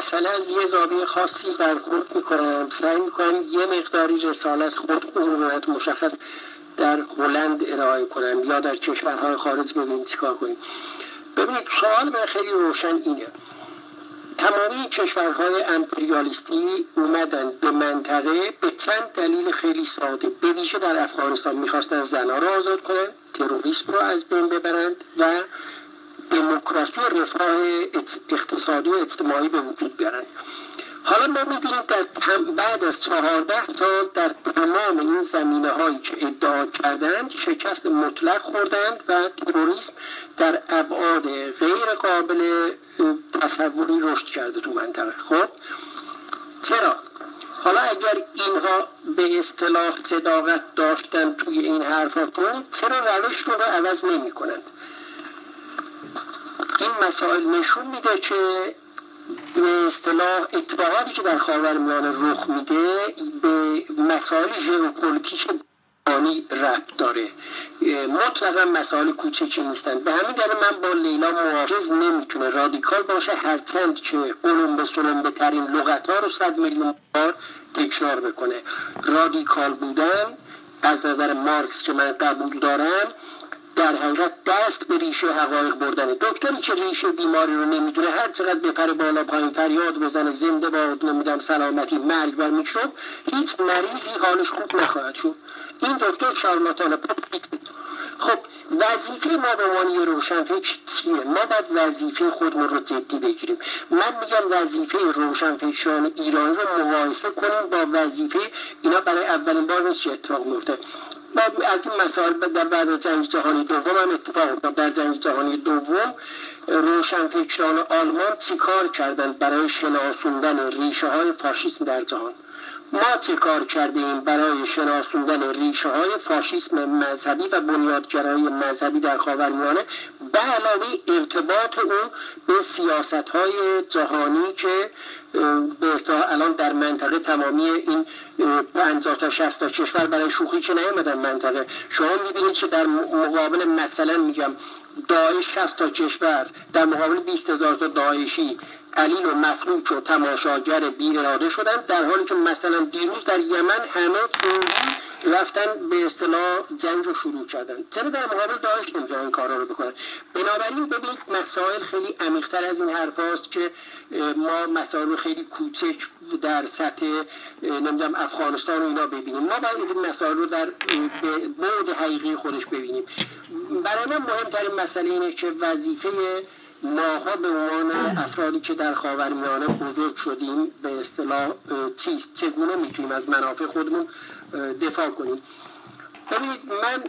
مسئله از یه زاویه خاصی برخورد میکنم، سعی میکنم یه مقداری رسالت خود مشخص در هلند ارائه کنم یا در کشورهای خارج ببینیم چیکار کنیم. ببینید سوال من خیلی روشن اینه، تمامی کشورهای امپریالیستی اومدن به منطقه به چند دلیل خیلی ساده، به ویژه در افغانستان میخواستن زنها رو آزاد کنن، تروریسم رو از بین ببرند و دموکراسی و رفاه اقتصادی و اجتماعی به وجود بیارن. حالا ما میبینیم بعد از 14 سال در تمام این زمینه هایی که ادعا کردند شکست مطلق خوردند و تروریسم در ابعاد غیر قابل تصوری رشد کرده تو منطقه. خب چرا؟ حالا اگر اینها به اصطلاح صداقت داشتن توی این حرفاتون، چرا روششون رو عوض نمی کنند؟ این مسائل نشون میده که به اصطلاح اتفاقاتی که در خاورمیانه رخ میده به مسائل ژئوپلیتیک جهانی ربط داره، مطلقا مسائل کوچکی نیستن. به همین دلیل من با لیلا معاجز نمیتونه رادیکال باشه، هرچند که علوم سلمبه ترین لغت‌ها رو 100 میلیون بار تکرار بکنه. رادیکال بودن از نظر مارکس که من قبول دارم در حقیقت دست به ریشه حقایق بردنه. دکتری که ریشه بیماری رو نمیدونه هر چقدر بپره بالا پایین فریاد بزنه زنده باد نمیدم سلامتی مرگ بر میکروب، هیچ مریضی حالش خوب نخواهد شد. این دکتر شارلاتانه. خب وظیفه ما به عنوان روشنفکر چیه؟ ما باید وظیفه خودمون رو جدی بگیریم. من میگم وظیفه روشنفکران ایران رو مقایسه کنیم با وظیفه اینا. برای اولین بار نیست اتفاق میفته. از این مسائل بعد از جنگ جهانی دوم هم اتفاق افتاد. در جنگ جهانی دوم روشنفکران آلمان چیکار کردند برای شناسوندن ریشه های فاشیسم در جهان؟ ما چه کار کردیم برای شناسوندن ریشه های فاشیسم مذهبی و بنیادگرایی مذهبی در خاورمیانه، به علاوه ارتباط اون به سیاست های جهانی که به اصطلاح الان در منطقه تمامی این 50 تا 60 تا کشور برای شوخی که نیامدن منطقه. شما میبینید که در مقابل مثلا میگم داعش 60 تا کشور در مقابل 20,000 تا داعشی علیل و مفلوک و تماشاگر بی اراده شدن، در حالی که مثلا دیروز در یمن همه رفتن به اصطلاح جنگ رو شروع کردن. چرا در مقابل داعش نمیتونن این کارا رو بکنن؟ بنابراین ببینید مسائل خیلی عمیق‌تر از این حرف هاست که ما مسائل خیلی کوچک در سطح نمیدونم افغانستان و اینا ببینیم. ما باید این مسائل رو در بعد حقیقی خودش ببینیم. برای من مهمترین مسئله اینه که وظیفه ماها به عنوان افرادی که در خاورمیانه بزرگ شدیم به اصطلاح چیست؟ چگونه میتونیم از منافع خودمون دفاع کنیم؟ ببینید من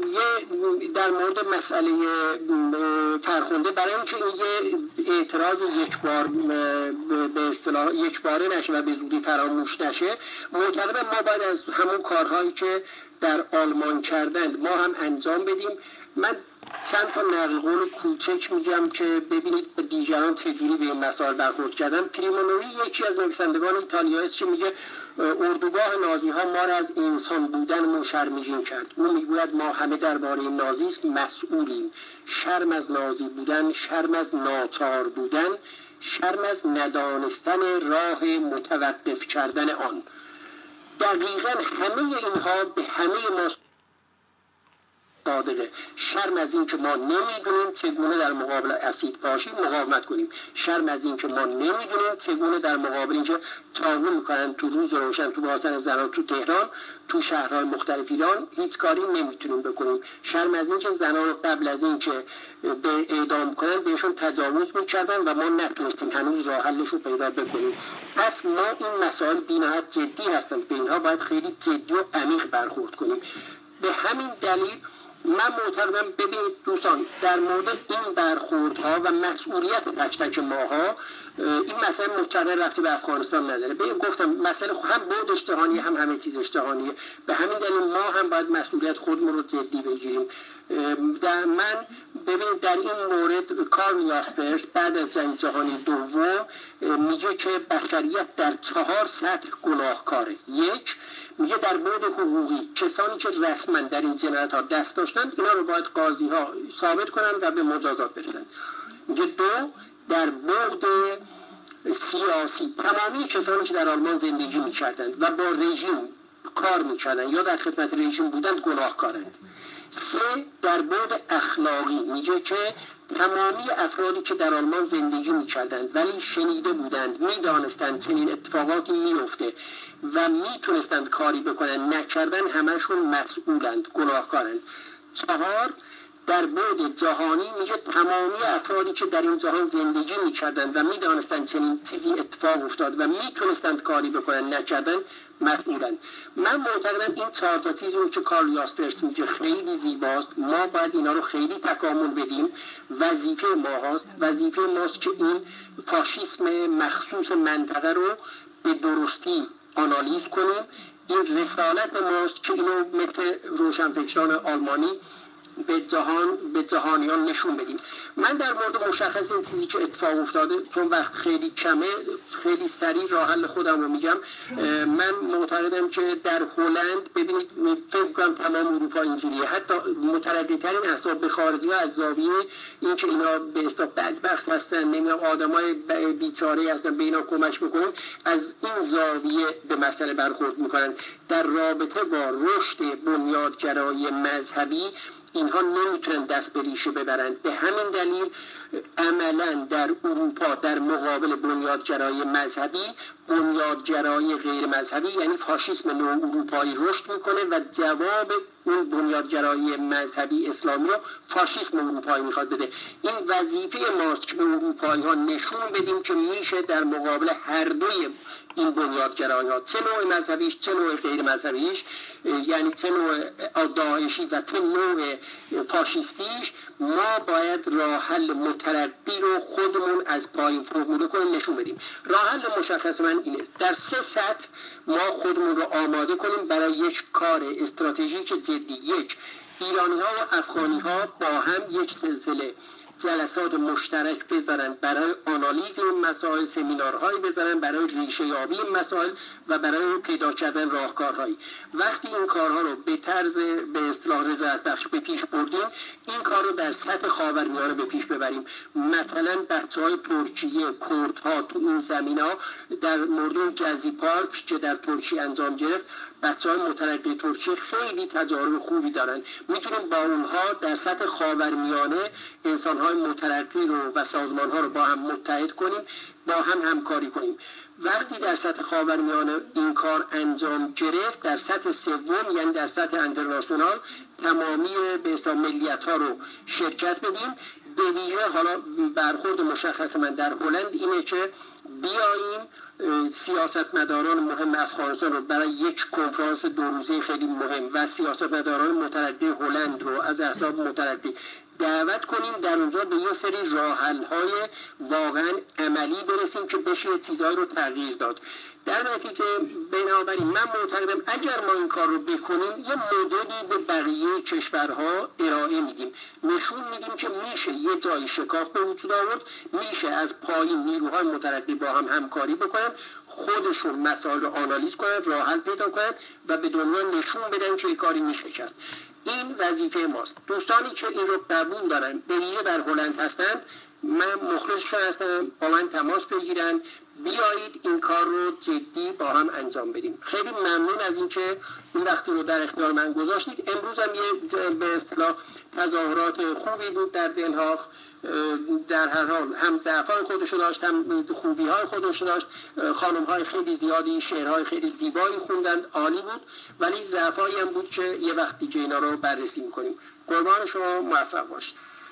در مورد مسئله فرخنده، برای اینکه این یه اعتراض یک بار به اصطلاح یک باره نشه و به زودی فراموش نشه، معتقدم ما باید از همون کارهایی که در آلمان کردند ما هم انجام بدیم. من چند تا نقل قول کوچک میگم که ببینید دیگران چجوری به این مسائل برخورد کردن. پریمونوی یکی از نویسندگان ایتالیایی است که میگه اردوگاه نازی ها ما را از انسان بودن مشرمژین کرد. او میگوید ما همه درباره نازیسم مسئولیم. شرم از نازی بودن، شرم از ناچار بودن، شرم از ندانستن راه متوقف کردن آن. دقیقاً همه اینها به همه ما صادقه. شرم از این که ما نمیدونیم چگونه در مقابل اسید پاشی مقاومت کنیم. شرم از این که ما نمیدونیم چگونه در مقابل اینکه تاغون میکنن تو روز روشن تو بازن زنان تو تهران تو شهرهای مختلف ایران هیچ کاری نمیتونیم بکنیم. شرم از این که زنان قبل از این که به اعدام کنن بهشون تجاوز میکردن و ما نتونستیم هنوز راه حلش رو پیدا بکنیم. پس ما این مسائل بی‌نهایت جدی هستند، به اینها باید خیلی جدی و عمیق برخورد کنیم. به همین دلیل من معتقدم ببینید دوستان در مورد این برخوردها و مسئولیت تک تک ماها این مسئله مستقر رفتی به افغانستان نداره. گفتم مسئله هم بود اشتهانی هم همه چیز اشتهانیه. به همین دلیل ما هم باید مسئولیت خودمون رو جدی بگیریم. من ببینید در این مورد کارل یاسپرس بعد از جنگ جهانی دوم میگه که بشریت در 4 سطح گناهکاره. یک، میگه در بعد حقوقی کسانی که رسما در این جنایت ها دست داشتن اینا رو باید قاضی ها ثابت کنن و به مجازات برسن. میگه 2، در بعد سیاسی تمامی کسانی که در آلمان زندگی می‌کردند و با رژیم کار می‌کردند یا در خدمت رژیم بودند گناهکارند. 3 در بعد اخلاقی میگه که تمامی افرادی که در آلمان زندگی می‌کردند ولی شنیده بودند، می‌دانستند چنین اتفاقاتی می‌افته و می‌تونستند کاری بکنن نکردن، همشون مسئولند، گناهکارند. 4 در بعد جهانی میگه تمامی افرادی که در این جهان زندگی میکردند و میدانستند چنین چیزی اتفاق افتاد و میتونستند کاری بکنن نکردن، مسئولند. من معتقدم این 4 تا چیزی رو که کارل یاسپرس میگه خیلی زیباست، ما باید اینا رو خیلی تکامل بدیم. وظیفه ماست که این فاشیسم مخصوص منطقه رو به درستی آنالیز کنیم. این رسالت ماست که اینو مثل روشنفکران آلمانی به جهانیان نشون بدیم. من در مورد مشخص این چیزی که اتفاق افتاده، چون وقت خیلی کمه، خیلی سریع راه حل خودم رو میگم. من معتقدم که در هلند، ببینید فکر کنم تمام اروپا اینجوریه، حتی مترددترین احزاب به خارجی ها از زاویه این که اینا به اصطلاح بدبخت هستن، نمیدونم آدمای بیچاره هستن، به اینا کمک میکنن، از این زاویه به مسئله برخورد میکنن. در رابطه با رشد بنیادگرایی مذهبی اینها نمیتونن دست به ریشه ببرند. به همین دلیل عملا در اروپا در مقابل بنیادگرایی مذهبی، بنیادگرایی غیر مذهبی یعنی فاشیسم نو اروپایی رشد میکنه و جواب اون بنیادگرایی مذهبی اسلامی رو فاشیسم اروپایی میخواد بده. این وظیفه ماست که به اروپایی ها نشون بدیم که میشه در مقابل هر دوی این بنیادگرایی ها، چه نوع مذهبیش چه نوع غیر مذهبیش، یعنی چه نوع داعشی و چه نوع فاشیستیش، ما باید راه حل مترقی رو خودمون از پایین فرموله کنیم، نشون بدیم. راه حل مشخص من اینه: در 3 سطح ما خودمون رو آماده کنیم برای یک کار استراتژیک جدی. 1. ایرانی ها و افغانی ها با هم یک سلسله جلسات مشترک بذارن برای آنالیز این مسائل، سمینارهایی بذارن برای ریشه یابی این مسائل و برای پیدا کردن راهکارهایی. وقتی این کارها رو به طرز به اصطلاح رضایت بخش به پیش بردیم، این کار رو در سطح خاورمیانه به پیش ببریم. مثلا بچهای ترکیه، کردها تو این زمینا، در مورد جزی پارک که در ترکیه انجام گرفت، بچه‌های مترقی ترکیه خیلی تجارب خوبی دارن. میتونیم با اونها در سطح خاورمیانه انسان‌های مترقی رو و سازمان‌ها رو با هم متحد کنیم، با هم همکاری کنیم. وقتی در سطح خاورمیانه این کار انجام گرفت، در سطح سوم یعنی در سطح اینترنشنال تمامی به اصطلاح ملیت‌ها رو شرکت بدیم. به ویژه حالا برخورد مشخص من در هلند اینه که بیاییم سیاستمداران مهم افغانستان رو برای یک کنفرانس 2 روزه خیلی مهم و سیاستمداران مترقی هلند رو از احزاب مترقی دعوت کنیم، در اونجا به یه سری راه‌حل‌های واقعا عملی برسیم که بشه چیزایی رو تغییر داد. در نتیجه بنابراین من معتقدم اگر ما این کار رو بکنیم، یه مدلی به بقیه کشورها ارائه میدیم، نشون میدیم که میشه یه جای شکاف به وجود آورد، میشه از پایین نیروهای مترقی با هم همکاری بکنن، خودشون مسائل رو آنالیز کنن، راه حل پیدا کنن و به دنیا نشون بدن که این کاری میشه کرد. این وظیفه ماست. دوستانی که این رو قبول دارن، به ویژه در هلند هستند، من مخلصشون هستم، با من تماس بگیرن، بیایید این کار رو جدی با هم انجام بدیم. خیلی ممنون از اینکه این وقتی رو در اختیار من گذاشتید. امروز هم یه به اصطلاح تظاهرات خوبی بود در دنهاغ. در هر حال هم ضعف‌های خودشو داشت، هم خوبی‌های خودشو داشت. خانم‌های خیلی زیادی شعرهای خیلی زیبایی خوندند، عالی بود، ولی ضعف‌هایی هم بود که یه وقت دیگه اینا رو بررسی می‌کنیم. قربان شما، موفق باشید.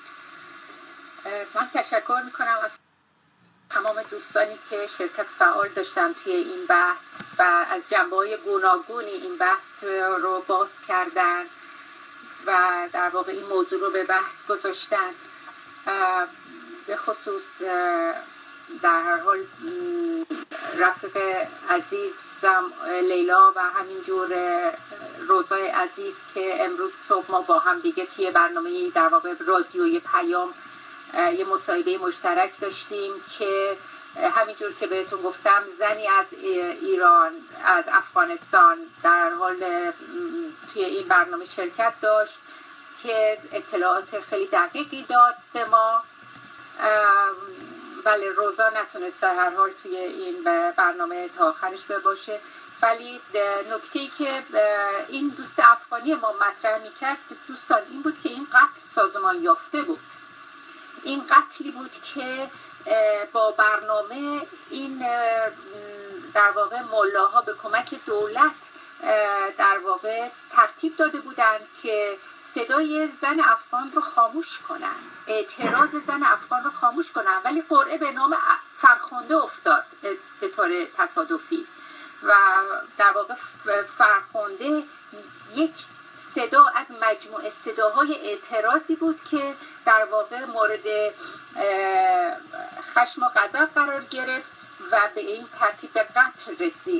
من تشکر می‌کنم از تمام دوستانی که شرکت فعال داشتن توی این بحث و از جنبه‌های گوناگونی این بحث رو باز کردن و در واقع این موضوع رو به بحث گذاشتن. به خصوص در هر حال رفیق عزیزم لیلا و همینجور روزای عزیز که امروز صبح ما با هم دیگه توی برنامه در واقع رادیوی پیام یه مصاحبه مشترک داشتیم که همینجور که بهتون گفتم زنی از ایران، از افغانستان در حال توی این برنامه شرکت داشت که اطلاعات خیلی دقیقی داد به ما بله روزا نتونست در هر حال توی این برنامه تا آخرش باشه، ولی نکته‌ای که این دوست افغانی ما مطرح می‌کرد دوستان این بود که این قتل سازمان یافته بود. این قتلی بود که با برنامه این در واقع ملاها به کمک دولت در واقع ترتیب داده بودند که صدای زن افغان رو خاموش کنن، اعتراض زن افغان رو خاموش کنن، ولی قرعه به نام فرخنده افتاد به طور تصادفی و در واقع فرخنده یک صدا از مجموعه صداهای اعتراضی بود که در واقع مورد خشم و غضب قرار گرفت و به این ترتیب به قتل رسید.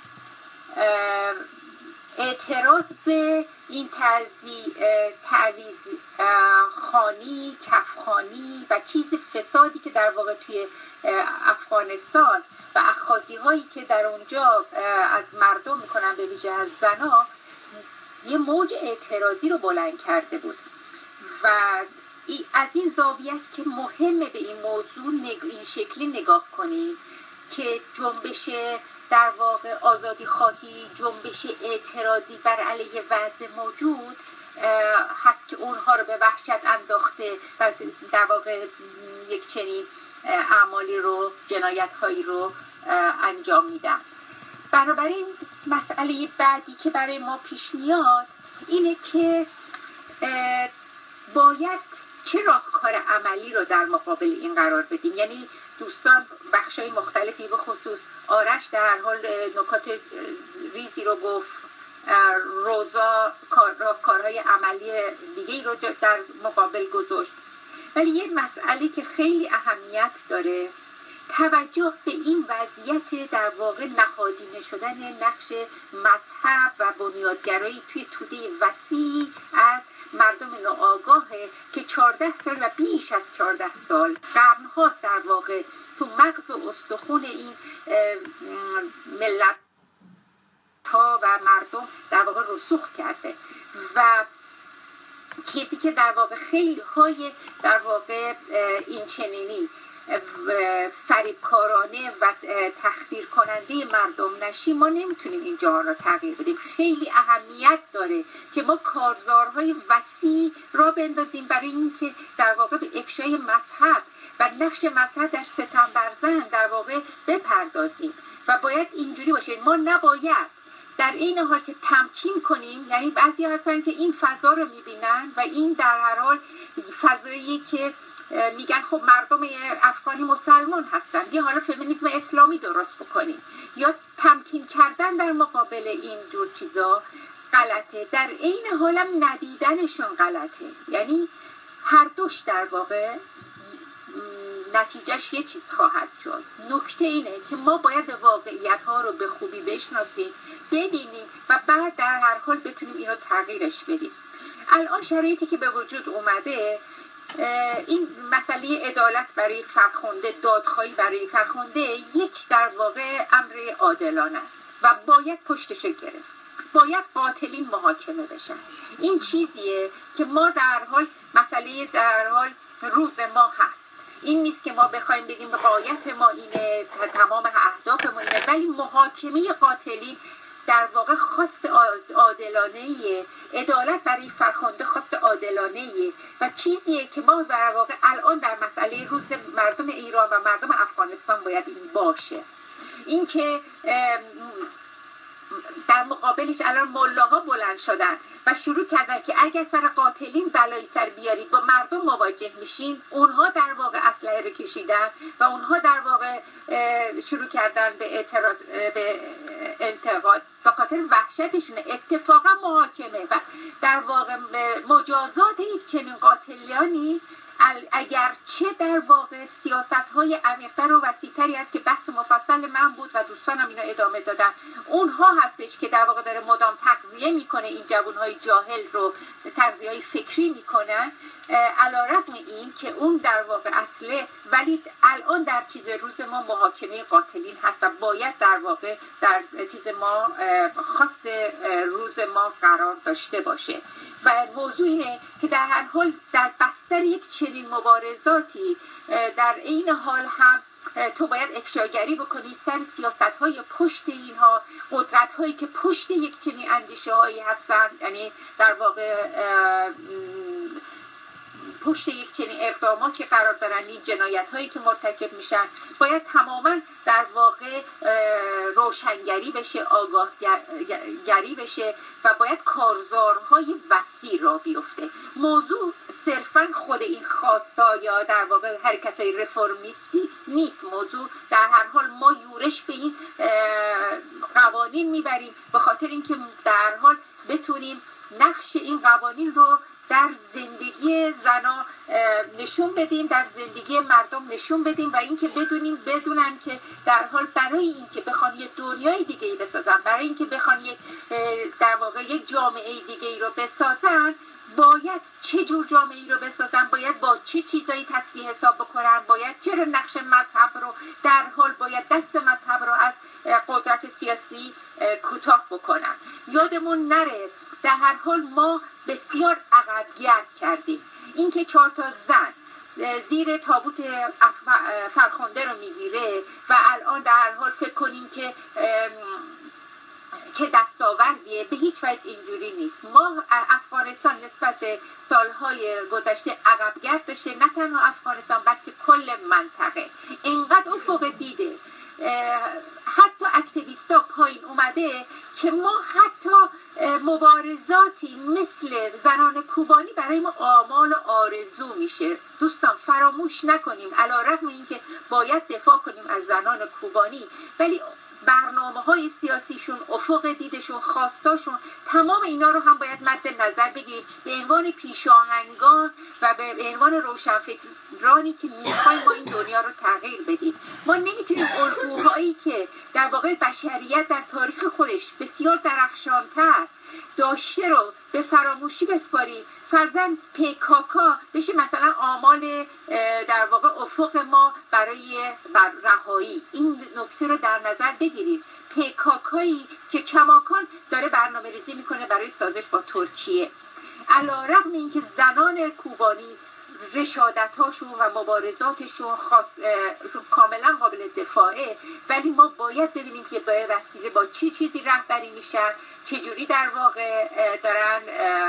اعتراض به این تعویض خانی، کفخانی و چیز فسادی که در واقع توی افغانستان و اخاذی هایی که در اونجا از مردم میکنن به ویژه از زنا یه موج اعتراضی رو بلند کرده بود و از این زاویه است که مهمه به این موضوع این شکلی نگاه کنیم که جنبش در واقع آزادی خواهی، جنبش اعتراضی بر علیه وضع موجود هست که اونها رو به وحشت انداخته و در واقع یک چنین اعمالی رو، جنایت هایی رو انجام میدن. بنابراین مسئله بعدی که برای ما پیش میاد اینه که باید چه راهکار عملی رو در مقابل این قرار بدیم. یعنی دوستان بخشای مختلفی به خصوص آرش در هر حال نکات ریزی رو گفت، روزا راهکارهای عملی دیگه رو در مقابل گذاشت، ولی یه مسئله که خیلی اهمیت داره توجه به این وضعیت در واقع نهادینه شدن نقش مذهب و بنیادگرایی توی توده وسیع از مردم ناآگاهه که 14 سال و بیش از 14 سال قرن‌ها در واقع تو مغز و استخون این ملت ها و مردم در واقع رسوخ کرده و چیزی که در واقع خیلی های در واقع این چنینی فریبکارانه و تخدیر کننده مردم نشی، ما نمیتونیم این جهان را تغییر بدیم. خیلی اهمیت داره که ما کارزارهای وسیع را بندازیم برای اینکه در واقع به افشای مذهب و نقش مذهب در ستم بر زن در واقع بپردازیم و باید اینجوری باشه. ما نباید در این حال که تمکین کنیم، یعنی بعضی هستن که این فضا رو میبینن و این در هر حال فضایی که میگن خب مردم افغانی مسلمان هستن، بیا حالا فمینیسم اسلامی درست بکنیم، یا تمکین کردن در مقابل این جور چیزا غلطه، در این حالم ندیدنشون غلطه. یعنی هر دوش در واقع نتیجهش یه چیز خواهد شد. نکته اینه که ما باید واقعیت ها رو به خوبی بشناسیم، ببینیم و بعد در هر حال بتونیم اینو تغییرش بدیم. الان شرایطی که به وجود اومده، این مسئله عدالت برای فرخنده، دادخواهی برای فرخنده یک در واقع امر عادلانه است و باید پشتش گرفت. باید قاتلین محاکمه بشن. این چیزیه که ما در حال مسئله در حال روز ما هست. این نیست که ما بخوایم بگیم غایت ما اینه، تمام اهداف ما اینه، ولی محاکمه قاتلین در واقع خواست عادلانه‌ایه، عدالت برای فرخنده خواست عادلانه‌ایه و چیزیه که ما در واقع الان در مسئله روز مردم ایران و مردم افغانستان باید این باشه. این که در مقابلش الان ملاها بلند شدن و شروع کردن که اگر سر قاتلین بلایی سر بیارید با مردم مواجه میشین، اونها در واقع اسلحه رو کشیدن و اونها در واقع شروع کردن به اعتراض، به انتقاد به خاطر وحشتشون. اتفاقا محاکمه و در واقع مجازات یک چنین قاتلیانی اگرچه در واقع سیاست‌های عمیق‌تر و وسیع‌تری است که بحث مفصل من بود و دوستانم اینو ادامه دادن، اونها هستش که در واقع داره مدام تغذیه میکنه این جوان‌های جاهل رو، تغذیه‌های فکری میکنن، علی‌رغم این که اون در واقع اصله. ولی الان در چیز روز ما محاکمه قاتلین هست و باید در واقع در چیز ما خاص روز ما قرار داشته باشه. و موضوع اینه که در هر حال در بستر یک چنین مبارزاتی در این حال هم تو باید افشاگری بکنی سر سیاست‌های پشت اینها، قدرت‌هایی که پشت یک چنین اندیشه‌هایی هستن، یعنی در واقع پشت یک چنین اقداماتی قرار دارن، این جنایت‌هایی که مرتکب میشن باید تماما در واقع روشنگری بشه، آگاهگری بشه و باید کارزارهای وسیع را بیفته. موضوع صرفا خود این خواست‌ها یا در واقع حرکت‌های رفرمیستی نیست. موضوع در هر حال ما یورش به این قوانین میبریم به خاطر اینکه در هر حال بتونیم نقش این قوانین رو در زندگی زنا نشون بدیم، در زندگی مردم نشون بدیم و اینکه بدونن که در حال برای اینکه بخوان یه دنیای دیگه‌ای بسازن، برای اینکه بخوان در واقع یک جامعه دیگه‌ای رو بسازن، باید چه جور جامعه‌ای رو بسازن، باید با چه چیزایی تصفیه حساب بکنن، باید چرا نقش مذهب رو در حال باید دست مذهب رو از قدرت سیاسی کوتاه بکنن. یادمون نره در هر حال ما بسیار عقب‌گرد کردیم. اینکه 4 تا زن زیر تابوت فرخنده رو میگیره و الان در هر حال فکر کنیم که چه دستاوردیه، به هیچ وجه اینجوری نیست. ما افغانستان نسبت به سالهای گذشته عقب‌گرد داشته، نه تنها افغانستان بلکه کل منطقه. اینقدر افق دیده، حتی اکتیویستا پایین اومده که ما حتی مبارزاتی مثل زنان کوبانی برای ما آمال و آرزو میشه. دوستان فراموش نکنیم علیرغم اینکه باید دفاع کنیم از زنان کوبانی، ولی برنامه‌های سیاسیشون، افق دیدشون، خواستاشون، تمام اینا رو هم باید مد نظر بگیریم به عنوان پیشاهنگان و به عنوان روشنفکرانی که می‌خوایم ما این دنیا رو تغییر بدیم. ما نمیتونیم الگوهایی که در واقع بشریت در تاریخ خودش بسیار درخشان‌تر داشته رو به فراموشی بسپاریم. فرضاً پیکاکا بشه مثلا آمال در واقع افق ما برای رهایی. این نکته رو در نظر بگیریم. پیکاکایی که کماکان داره برنامه ریزی میکنه برای سازش با ترکیه، علیرغم اینکه زنان کوبانی رشادت‌هاشون و مبارزاتشون کاملا قابل دفاعه، ولی ما باید ببینیم که به وسیله با چه چیزی رهبری میشن، چجوری در واقع دارن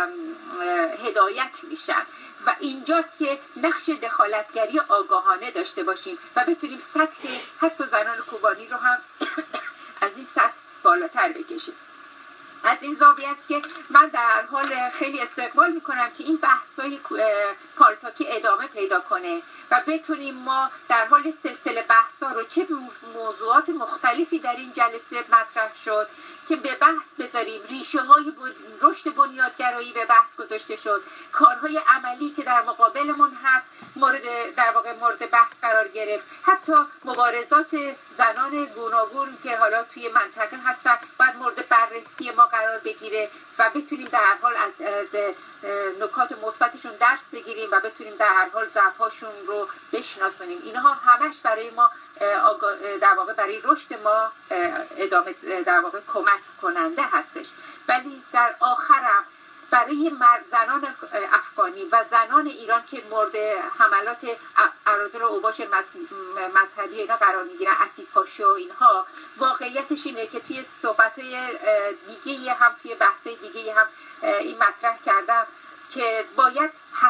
هدایت میشن و اینجاست که نقش دخالتگری آگاهانه داشته باشیم و بتونیم سطح حتی زنان کوبانی رو هم از این سطح بالاتر بکشیم. از این زاویه است که من در حال خیلی استقبال میکنم که این بحث‌های پالتاکی ادامه پیدا کنه و بتونیم ما در حال سلسله بحث‌ها رو، چه موضوعات مختلفی در این جلسه مطرح شد که به بحث بذاریم، ریشه‌های رشد بنیادگرایی به بحث گذاشته شد، کارهای عملی که در مقابلمون هست مورد بحث قرار گرفت، حتی مبارزات زنان گوناگون که حالا توی منطقه هستن باید مورد بررسی ما قرار بگیره و بتونیم در هر حال از نکات مثبتشون درس بگیریم و بتونیم در هر حال ضعف‌هاشون رو بشناسونیم. اینها همش برای ما در واقع برای رشد ما ادامه در واقع کمک کننده هستش. ولی در آخرم برای زنان افغانی و زنان ایران که مورد حملات اراذل و اوباش مذهبی اینا قرار میگیرن، اسید پاشی و اینها، واقعیتش اینه که توی صحبت‌های دیگه هم توی بحث‌های دیگه هم این مطرح کردم که باید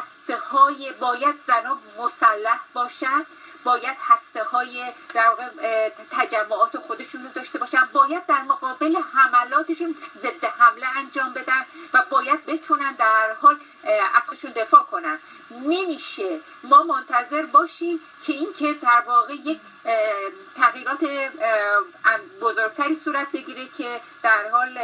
باید زنان مسلح باشن، باید هسته‌های در واقع تجمعات خودشون رو داشته باشن، باید در مقابل حملاتشون ضد حمله انجام بدن و باید بتونن در حال از خودشون دفاع کنن. نمیشه ما منتظر باشیم که این که در واقع یک تغییرات بزرگتری صورت بگیره که در حال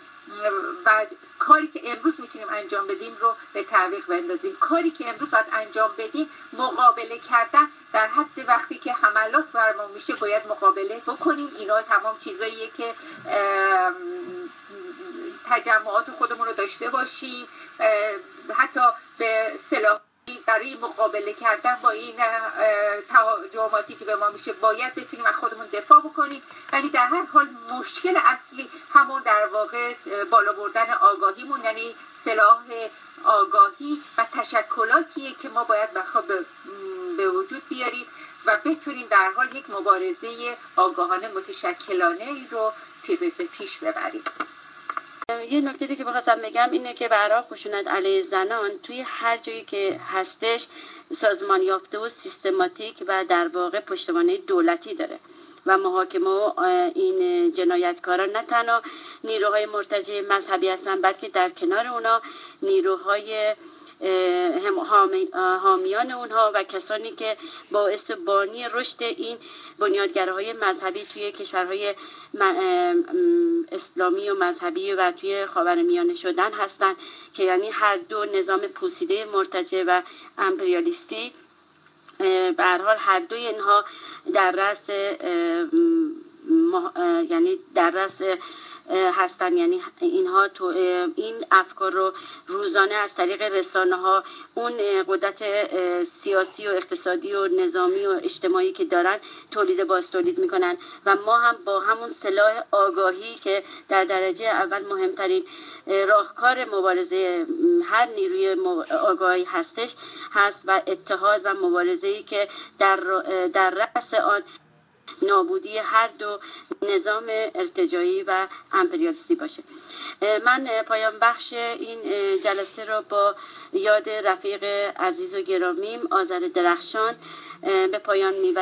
و کاری که امروز میتونیم انجام بدیم رو به تعویق بندازیم. کاری که امروز باید انجام بدیم مقابله کردن، در حد وقتی که حملات برمون میشه باید مقابله بکنیم. اینا تمام چیزاییه که تجمعات خودمون رو داشته باشیم، حتی به سلاح برای مقابله کردن با این تهاجماتی که به ما میشه باید بتونیم از خودمون دفاع بکنیم، ولی در هر حال مشکل اصلی همون در واقع بالا بردن آگاهیمون، یعنی سلاح آگاهی و تشکلاتیه که ما باید به وجود بیاریم و بتونیم در حال یک مبارزه آگاهانه متشکلانه رو پیش ببریم. یه نکته که بخواستم بگم اینه که برای خشونت علیه زنان توی هر جایی که هستش سازمان یافته و سیستماتیک و در واقع پشتوانه دولتی داره و محاکمه و این جنایتکاران نه تنها نیروهای مرتجع مذهبی هستن، بلکه در کنار اونا نیروهای حامیان اونها و کسانی که باعث بانی رشد این بنیادگراهای مذهبی توی کشورهای اسلامی و مذهبی و توی خاورمیانه شدن هستند که یعنی هر دو نظام پوسیده مرتجع و امپریالیستی به هر حال هر دوی اینها در رأس یعنی در رأس هستن، یعنی اینها تو این افکار رو روزانه از طریق رسانه ها اون قدرت سیاسی و اقتصادی و نظامی و اجتماعی که دارن تولید میکنن و ما هم با همون سلاح آگاهی که در درجه اول مهمترین راهکار مبارزه هر نیروی آگاهی هست و اتحاد و مبارزه‌ای که در رأس آن نابودی هر دو نظام ارتجاعی و امپریالیستی باشه. من پایان بخش این جلسه رو با یاد رفیق عزیز و گرامیم آذر درخشان به پایان میبرم.